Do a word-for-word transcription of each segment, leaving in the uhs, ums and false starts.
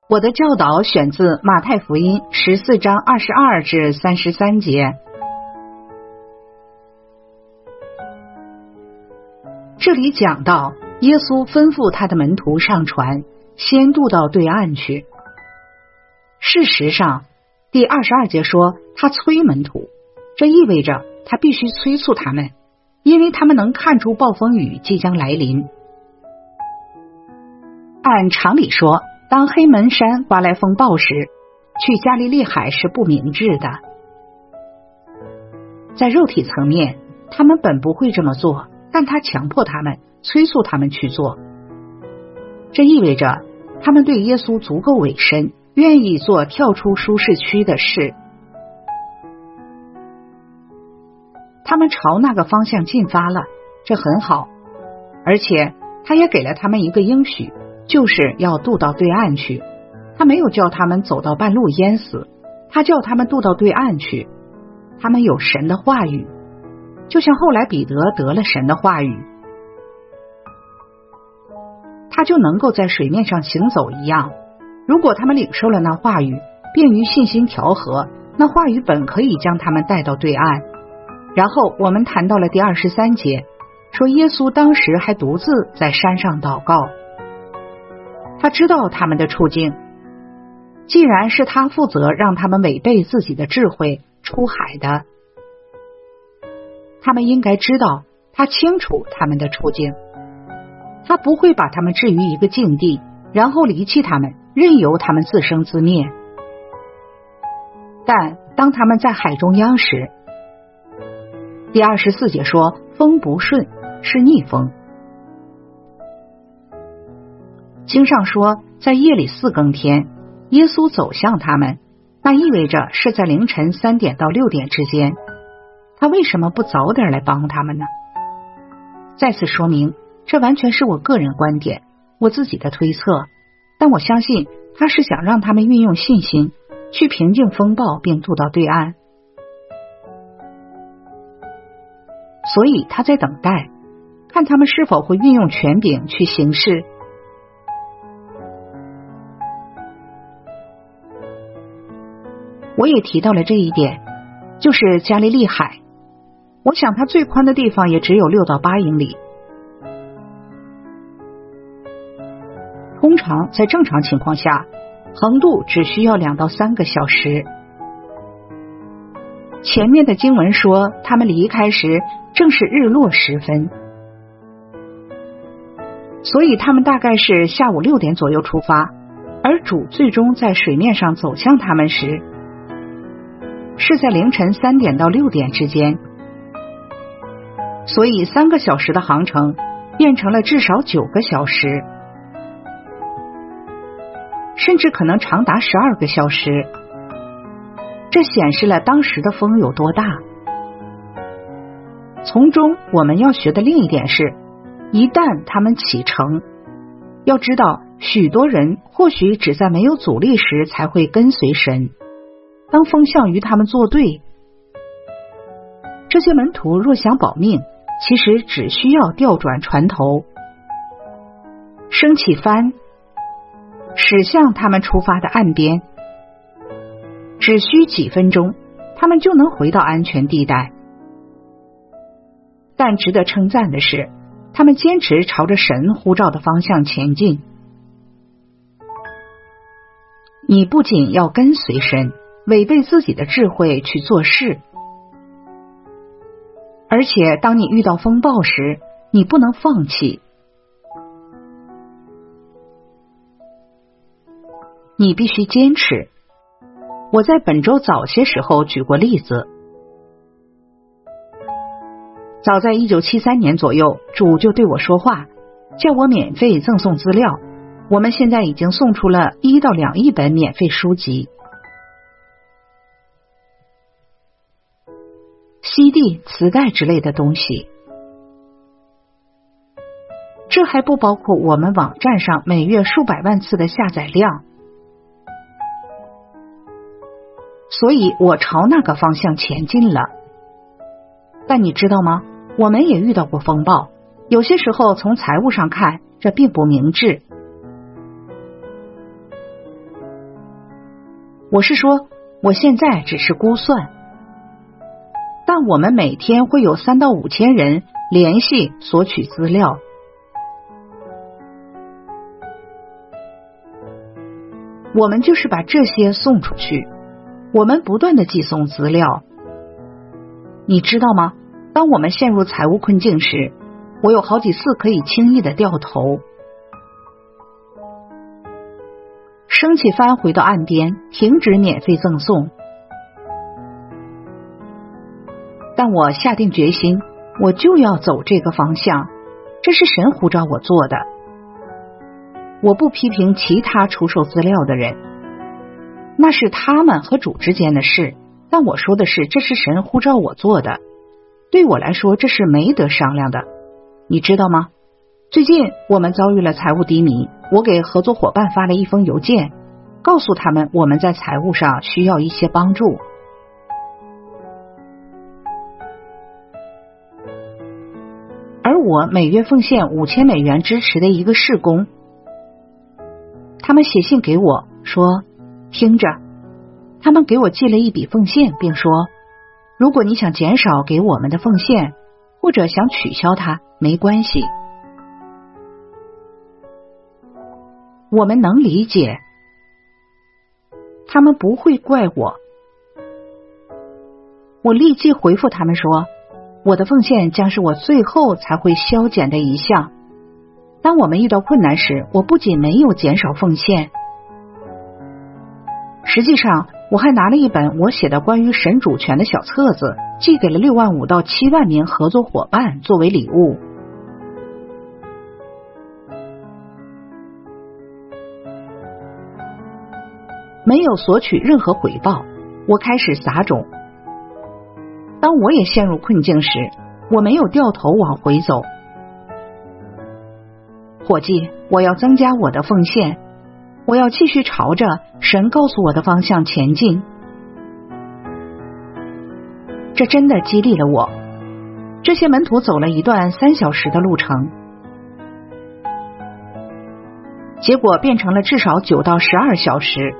我的教导选自马太福音十四章二十二至三十三节。这里讲到耶稣吩咐他的门徒上船，先渡到对岸去。事实上，第二十二节说他催门徒，这意味着他必须催促他们，因为他们能看出暴风雨即将来临。按常理说，当黑门山刮来风暴时，去加利利海是不明智的。在肉体层面，他们本不会这么做，但他强迫他们，催促他们去做。这意味着他们对耶稣足够委身，愿意做跳出舒适区的事。他们朝那个方向进发了，这很好。而且他也给了他们一个应许，就是要渡到对岸去。他没有叫他们走到半路淹死，他叫他们渡到对岸去。他们有神的话语，就像后来彼得得了神的话语，他就能够在水面上行走一样。如果他们领受了那话语，便于信心调和，那话语本可以将他们带到对岸。然后我们谈到了第二十三节，说耶稣当时还独自在山上祷告。他知道他们的处境，既然是他负责让他们违背自己的智慧出海的，他们应该知道他清楚他们的处境，他不会把他们置于一个境地，然后离弃他们，任由他们自生自灭。但当他们在海中央时，第二十四节说风不顺，是逆风。经上说在夜里四更天，耶稣走向他们，那意味着是在凌晨三点到六点之间。他为什么不早点来帮他们呢？再次说明，这完全是我个人观点，我自己的推测，但我相信他是想让他们运用信心去平静风暴并渡到对岸。所以他在等待，看他们是否会运用权柄去行事。我也提到了这一点，就是加利利海，我想它最宽的地方也只有六到八英里。通常在正常情况下，横渡只需要两到三个小时。前面的经文说他们离开时正是日落时分，所以他们大概是下午六点左右出发，而主最终在水面上走向他们时是在凌晨三点到六点之间，所以三个小时的航程变成了至少九个小时，甚至可能长达十二个小时。这显示了当时的风有多大。从中我们要学的另一点是，一旦他们启程，要知道许多人或许只在没有阻力时才会跟随神，当风向与他们作对，这些门徒若想保命，其实只需要调转船头，升起帆，驶向他们出发的岸边，只需几分钟，他们就能回到安全地带。但值得称赞的是，他们坚持朝着神呼召的方向前进。你不仅要跟随神，违背自己的智慧去做事，而且当你遇到风暴时，你不能放弃，你必须坚持。我在本周早些时候举过例子，早在一九七三年左右，主就对我说话，叫我免费赠送资料。我们现在已经送出了一到两亿本免费书籍。C D、磁带之类的东西，这还不包括我们网站上每月数百万次的下载量。所以我朝那个方向前进了。但你知道吗？我们也遇到过风暴，有些时候从财务上看，这并不明智。 我是说，我现在只是估算，但我们每天会有三到五千人联系索取资料。我们就是把这些送出去，我们不断的寄送资料。你知道吗？当我们陷入财务困境时，我有好几次可以轻易的掉头。升起帆回到岸边，停止免费赠送。但我下定决心，我就要走这个方向，这是神呼召我做的。我不批评其他出售资料的人，那是他们和主之间的事，但我说的是，这是神呼召我做的。对我来说，这是没得商量的。你知道吗？最近我们遭遇了财务低迷，我给合作伙伴发了一封邮件，告诉他们我们在财务上需要一些帮助。而我每月奉献五千美元支持的一个事工，他们写信给我说，听着，他们给我寄了一笔奉献，并说，如果你想减少给我们的奉献，或者想取消它，没关系。我们能理解，他们不会怪我。我立即回复他们说，我的奉献将是我最后才会削减的一项。当我们遇到困难时，我不仅没有减少奉献，实际上我还拿了一本我写的关于神主权的小册子，寄给了六万五到七万名合作伙伴作为礼物。没有索取任何回报，我开始撒种。当我也陷入困境时，我没有掉头往回走。伙计，我要增加我的奉献，我要继续朝着神告诉我的方向前进。这真的激励了我。这些门徒走了一段三小时的路程，结果变成了至少九到十二小时。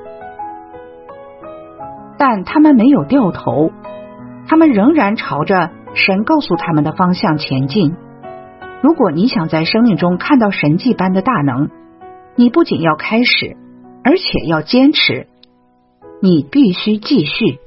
但他们没有掉头，他们仍然朝着神告诉他们的方向前进。如果你想在生命中看到神迹般的大能，你不仅要开始，而且要坚持，你必须继续。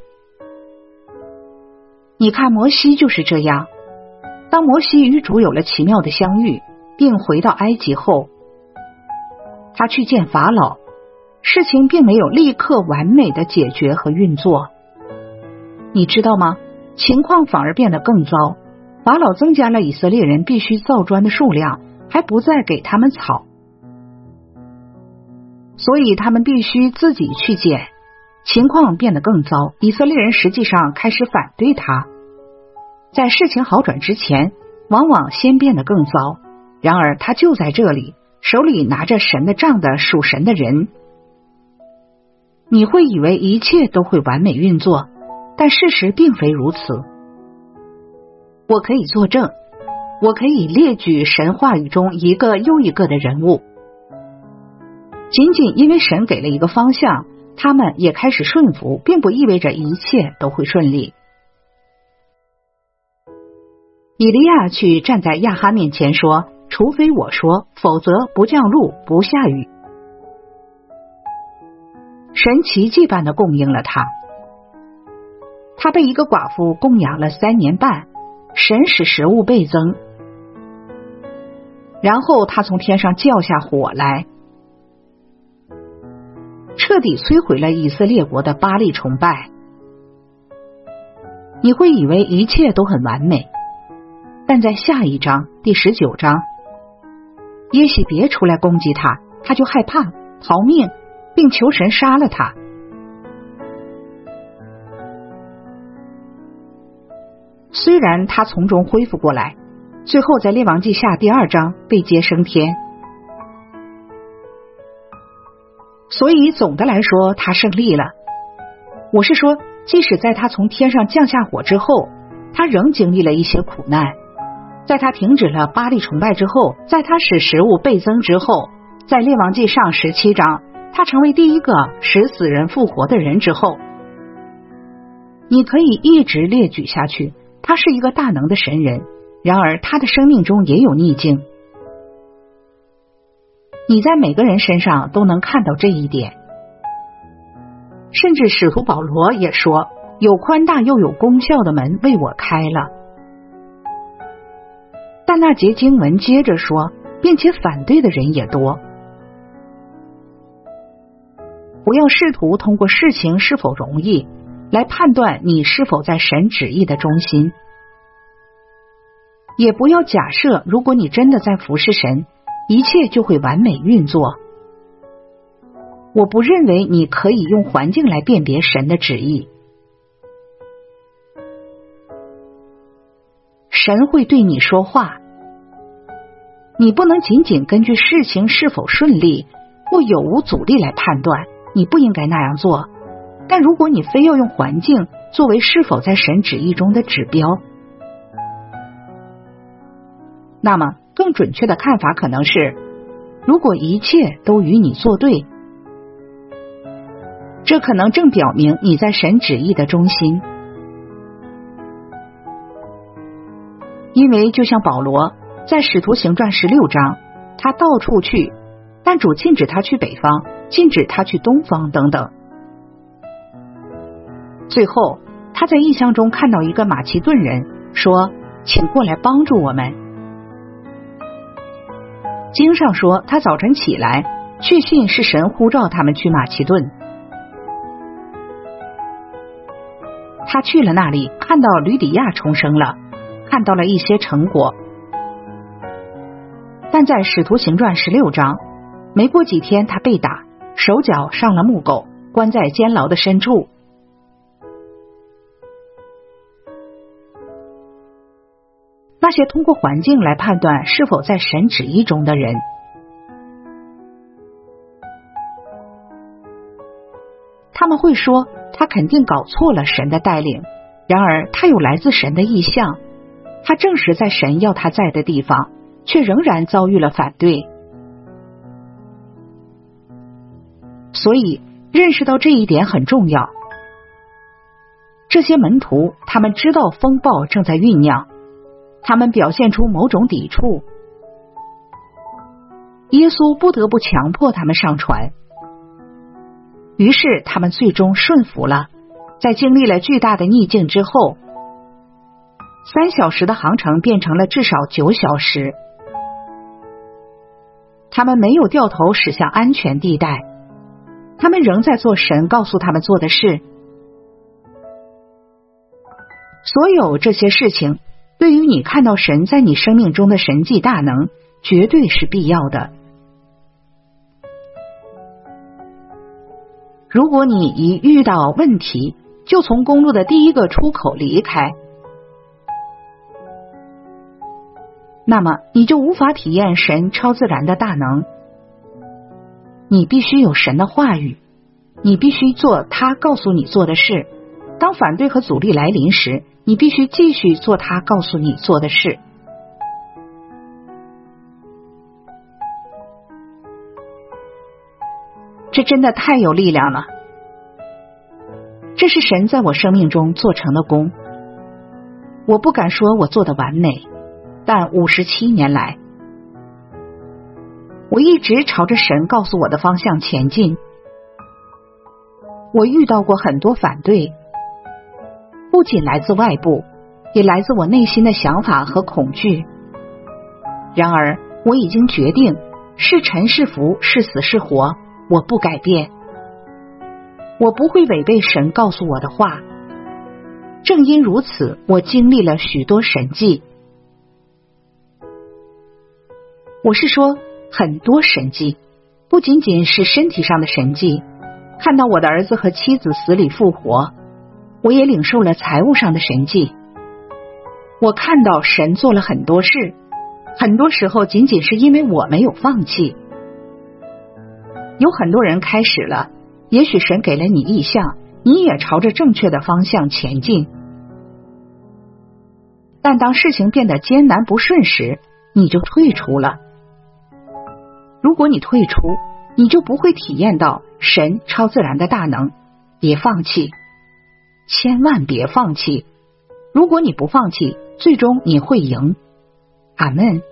你看摩西就是这样，当摩西与主有了奇妙的相遇，并回到埃及后，他去见法老，事情并没有立刻完美的解决和运作。你知道吗？情况反而变得更糟。法老增加了以色列人必须造砖的数量，还不再给他们草，所以他们必须自己去捡。情况变得更糟，以色列人实际上开始反对他。在事情好转之前，往往先变得更糟。然而他就在这里，手里拿着神的杖的属神的人。你会以为一切都会完美运作，但事实并非如此。我可以作证，我可以列举神话语中一个又一个的人物。仅仅因为神给了一个方向，他们也开始顺服，并不意味着一切都会顺利。以利亚去站在亚哈面前说，除非我说，否则不降露，不下雨。神奇迹般的供应了他，他被一个寡妇供养了三年半，神使食物倍增，然后他从天上叫下火来，彻底摧毁了以色列国的巴力崇拜。你会以为一切都很完美，但在下一章第十九章，耶洗别出来攻击他，他就害怕逃命，并求神杀了他。虽然他从中恢复过来，最后在列王记下第二章被接升天。所以总的来说他胜利了。我是说，即使在他从天上降下火之后，他仍经历了一些苦难。在他停止了巴力崇拜之后，在他使食物倍增之后，在列王记上十七章， 他成为第一个使死人复活的人之后，你可以一直列举下去。他是一个大能的神人，然而他的生命中也有逆境。你在每个人身上都能看到这一点。甚至使徒保罗也说，有宽大又有功效的门为我开了。但那节经文接着说，并且反对的人也多。不要试图通过事情是否容易来判断你是否在神旨意的中心，也不要假设如果你真的在服侍神，一切就会完美运作。我不认为你可以用环境来辨别神的旨意。神会对你说话，你不能仅仅根据事情是否顺利或有无阻力来判断，你不应该那样做。但如果你非要用环境作为是否在神旨意中的指标，那么更准确的看法可能是，如果一切都与你作对，这可能正表明你在神旨意的中心。因为就像保罗在使徒行传十六章，他到处去，但主禁止他去北方，禁止他去东方等等。最后他在异象中看到一个马其顿人，说请过来帮助我们。经上说他早晨起来，确信是神呼召他们去马其顿。他去了那里，看到吕底亚重生了，看到了一些成果。但在使徒行传十六章，没过几天他被打，手脚上了木狗，关在监牢的深处。那些通过环境来判断是否在神旨意中的人，他们会说他肯定搞错了神的带领，然而他有来自神的意象，他正是在神要他在的地方，却仍然遭遇了反对。所以认识到这一点很重要。这些门徒他们知道风暴正在酝酿，他们表现出某种抵触，耶稣不得不强迫他们上船。于是他们最终顺服了，在经历了巨大的逆境之后，三小时的航程变成了至少九小时。他们没有掉头驶向安全地带，他们仍在做神告诉他们做的事。所有这些事情对于你看到神在你生命中的神迹大能绝对是必要的。如果你一遇到问题就从公路的第一个出口离开，那么你就无法体验神超自然的大能。你必须有神的话语，你必须做他告诉你做的事。当反对和阻力来临时，你必须继续做他告诉你做的事。这真的太有力量了。这是神在我生命中做成的功。我不敢说我做的完美，但五十七年来，我一直朝着神告诉我的方向前进。我遇到过很多反对，不仅来自外部，也来自我内心的想法和恐惧。然而我已经决定，是沉是浮，是死是活，我不改变。我不会违背神告诉我的话。正因如此，我经历了许多神迹。我是说很多神迹，不仅仅是身体上的神迹，看到我的儿子和妻子死里复活，我也领受了财务上的神迹。我看到神做了很多事，很多时候仅仅是因为我没有放弃。有很多人开始了，也许神给了你意向，你也朝着正确的方向前进。但当事情变得艰难不顺时，你就退出了。如果你退出， 你就不会体验到神超自然的大能。别放弃，千万别放弃。如果你不放弃，最终你会赢。阿们。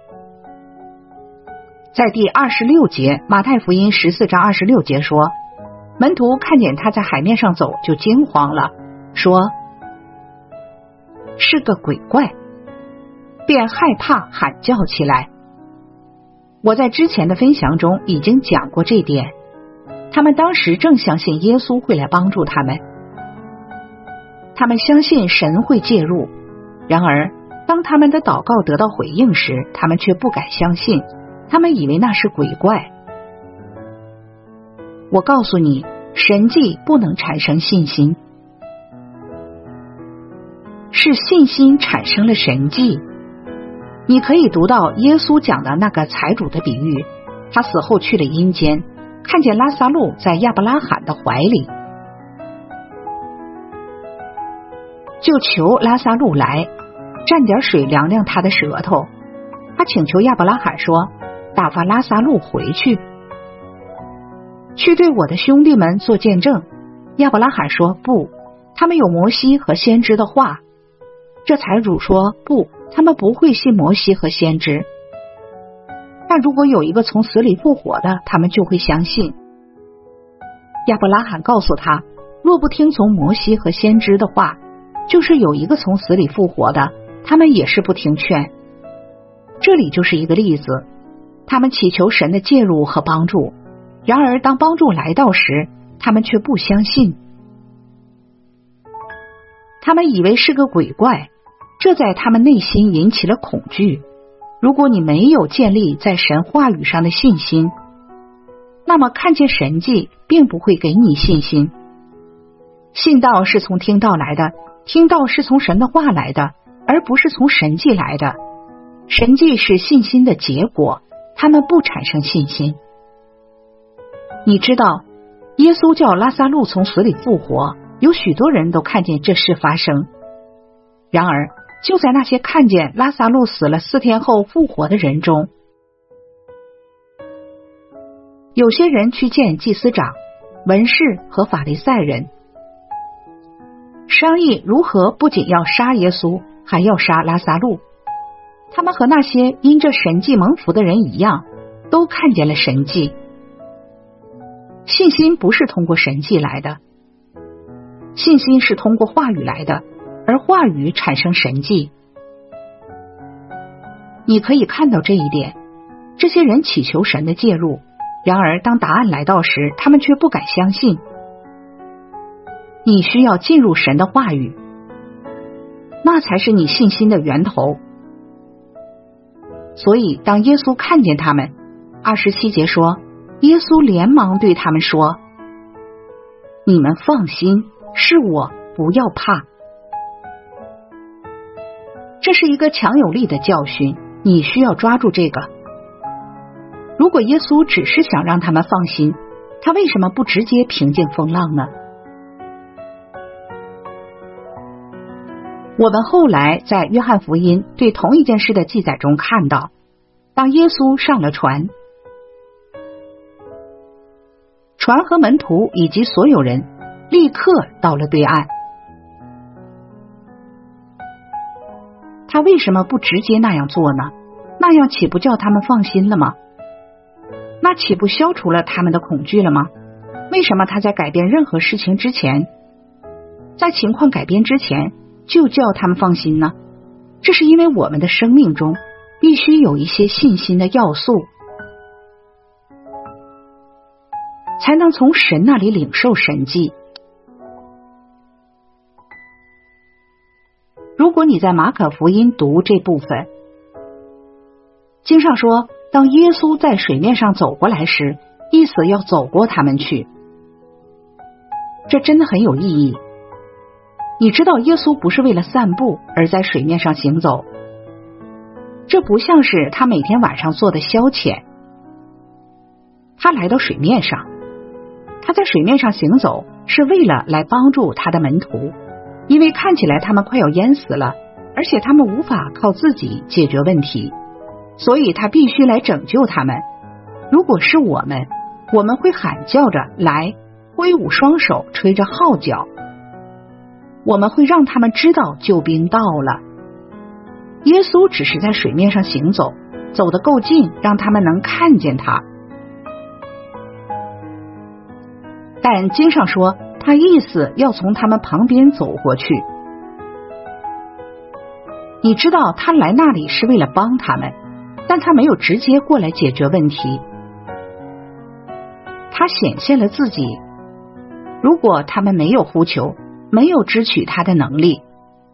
在第二十六节，马太福音十四章二十六节说，门徒看见他在海面上走，就惊慌了，说是个鬼怪，便害怕喊叫起来。我在之前的分享中已经讲过这点，他们当时正相信耶稣会来帮助他们，他们相信神会介入，然而当他们的祷告得到回应时，他们却不敢相信，他们以为那是鬼怪。我告诉你，神迹不能产生信心，是信心产生了神迹。你可以读到耶稣讲的那个财主的比喻，他死后去了阴间，看见拉撒路在亚伯拉罕的怀里，就求拉撒路来蘸点水凉凉他的舌头。他请求亚伯拉罕说，打发拉撒路回去，去对我的兄弟们做见证。亚伯拉罕说不，他们有摩西和先知的话。这财主说不，他们不会信摩西和先知，但如果有一个从死里复活的，他们就会相信。亚伯拉罕告诉他，若不听从摩西和先知的话，就是有一个从死里复活的，他们也是不听劝。这里就是一个例子，他们祈求神的介入和帮助，然而当帮助来到时，他们却不相信，他们以为是个鬼怪，这在他们内心引起了恐惧。如果你没有建立在神话语上的信心，那么看见神迹并不会给你信心。信道是从听道来的，听道是从神的话来的，而不是从神迹来的。神迹是信心的结果，他们不产生信心。你知道，耶稣叫拉撒路从死里复活，有许多人都看见这事发生。然而就在那些看见拉撒路死了四天后复活的人中，有些人去见祭司长、文士和法利赛人，商议如何不仅要杀耶稣，还要杀拉撒路。他们和那些因这神迹蒙福的人一样，都看见了神迹。信心不是通过神迹来的，信心是通过话语来的，而话语产生神迹。你可以看到这一点，这些人祈求神的介入，然而当答案来到时，他们却不敢相信。你需要进入神的话语，那才是你信心的源头。所以当耶稣看见他们，二十七节说，耶稣连忙对他们说，你们放心，是我，不要怕。这是一个强有力的教训，你需要抓住这个。如果耶稣只是想让他们放心，他为什么不直接平静风浪呢？我们后来在约翰福音对同一件事的记载中看到，当耶稣上了船，船和门徒以及所有人立刻到了对岸。他为什么不直接那样做呢？那样岂不叫他们放心了吗？那岂不消除了他们的恐惧了吗？为什么他在改变任何事情之前，在情况改变之前就叫他们放心呢？这是因为我们的生命中必须有一些信心的要素，才能从神那里领受神迹。如果你在马可福音读这部分，经上说，当耶稣在水面上走过来时，意思要走过他们去。这真的很有意义。你知道耶稣不是为了散步而在水面上行走，这不像是他每天晚上做的消遣。他来到水面上，他在水面上行走是为了来帮助他的门徒，因为看起来他们快要淹死了，而且他们无法靠自己解决问题，所以他必须来拯救他们。如果是我们， 我们会喊叫着来，挥舞双手，吹着号角，我们会让他们知道救兵到了。耶稣只是在水面上行走，走得够近，让他们能看见他。但经上说，他意思要从他们旁边走过去。你知道他来那里是为了帮他们，但他没有直接过来解决问题。他显现了自己，如果他们没有呼求，没有支取他的能力，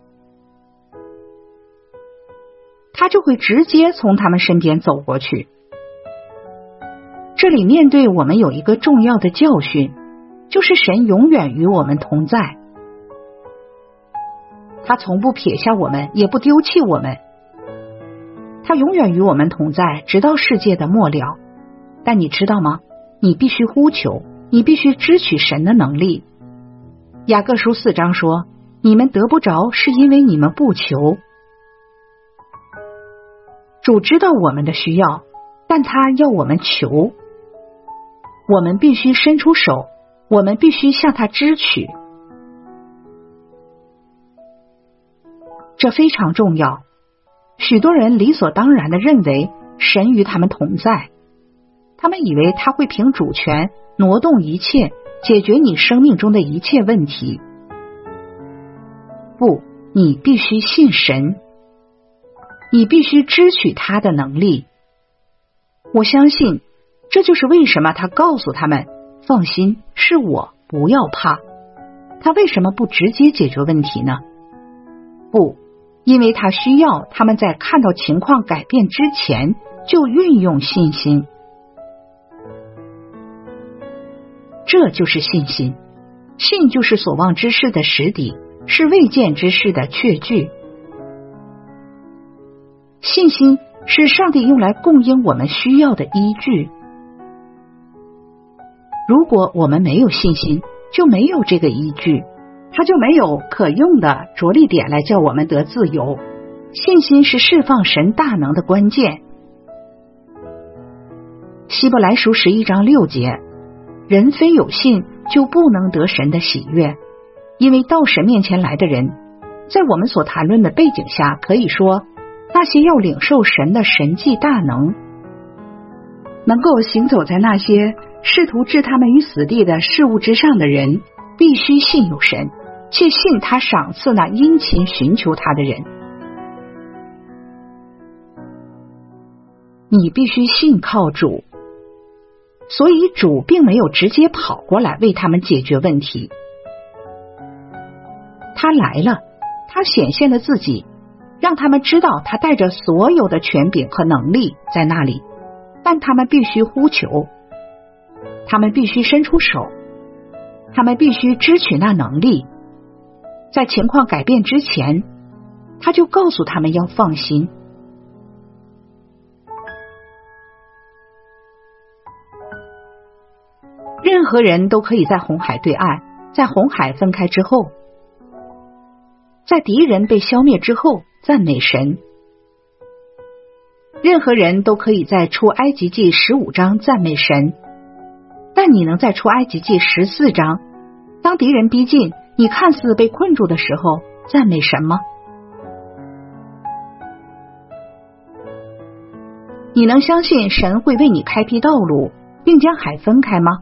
他就会直接从他们身边走过去。这里面对我们有一个重要的教训，就是神永远与我们同在，他从不撇下我们，也不丢弃我们，他永远与我们同在，直到世界的末了。但你知道吗？你必须呼求，你必须支取神的能力。雅各书四章说，你们得不着，是因为你们不求。主知道我们的需要，但他要我们求，我们必须伸出手，我们必须向他支取。这非常重要。许多人理所当然地认为神与他们同在，他们以为他会凭主权挪动一切，解决你生命中的一切问题。不，你必须信神，你必须支取他的能力。我相信，这就是为什么他告诉他们，放心，是我，不要怕。他为什么不直接解决问题呢？不，因为他需要他们在看到情况改变之前就运用信心。这就是信心，信就是所望之事的实底，是未见之事的确据。信心是上帝用来供应我们需要的依据。如果我们没有信心，就没有这个依据，它就没有可用的着力点来叫我们得自由。信心是释放神大能的关键。希伯来书十一章六节，人非有信就不能得神的喜悦，因为到神面前来的人，在我们所谈论的背景下，可以说那些要领受神的神迹大能，能够行走在那些试图置他们于死地的事物之上的人，必须信有神，且信他赏赐那殷勤寻求他的人。你必须信靠主，所以主并没有直接跑过来为他们解决问题。他来了，他显现了自己，让他们知道他带着所有的权柄和能力在那里，但他们必须呼求，他们必须伸出手，他们必须支取那能力。在情况改变之前，他就告诉他们要放心。任何人都可以在红海对岸，在红海分开之后，在敌人被消灭之后赞美神。任何人都可以在出埃及记十五章赞美神，但你能在出埃及记十四章，当敌人逼近，你看似被困住的时候赞美神吗？你能相信神会为你开辟道路，并将海分开吗？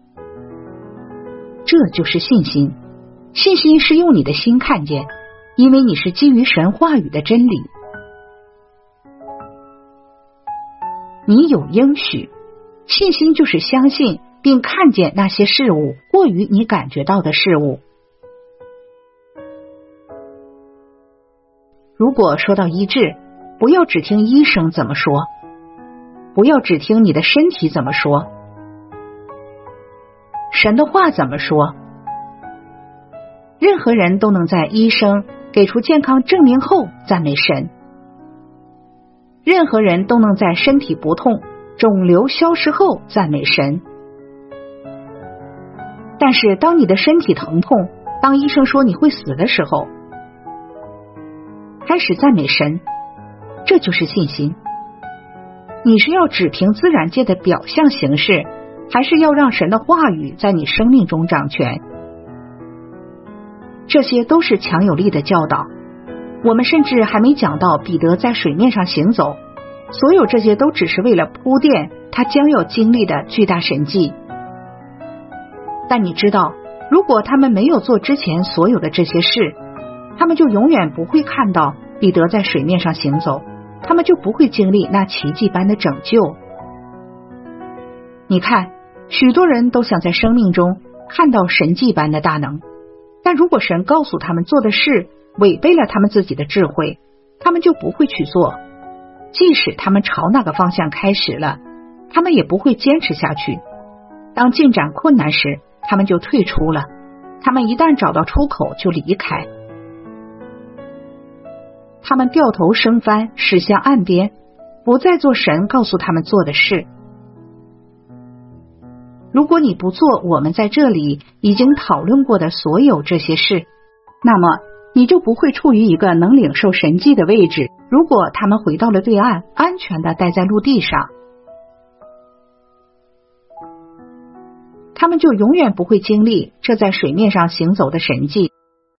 这就是信心。信心是用你的心看见，因为你是基于神话语的真理。你有应许，信心就是相信并看见那些事物过于你感觉到的事物。如果说到医治，不要只听医生怎么说，不要只听你的身体怎么说，神的话怎么说？任何人都能在医生给出健康证明后赞美神，任何人都能在身体不痛、肿瘤消失后赞美神。但是当你的身体疼痛，当医生说你会死的时候，开始赞美神，这就是信心。你是要只凭自然界的表象形式还是要让神的话语在你生命中掌权。这些都是强有力的教导。我们甚至还没讲到彼得在水面上行走，所有这些都只是为了铺垫他将要经历的巨大神迹。但你知道，如果他们没有做之前所有的这些事，他们就永远不会看到彼得在水面上行走，他们就不会经历那奇迹般的拯救。你看，许多人都想在生命中看到神迹般的大能，但如果神告诉他们做的事违背了他们自己的智慧，他们就不会去做。即使他们朝那个方向开始了，他们也不会坚持下去。当进展困难时，他们就退出了。他们一旦找到出口就离开。他们掉头升帆，驶向岸边，不再做神告诉他们做的事。如果你不做我们在这里已经讨论过的所有这些事，那么你就不会处于一个能领受神迹的位置。如果他们回到了对岸，安全地待在陆地上，他们就永远不会经历这在水面上行走的神迹。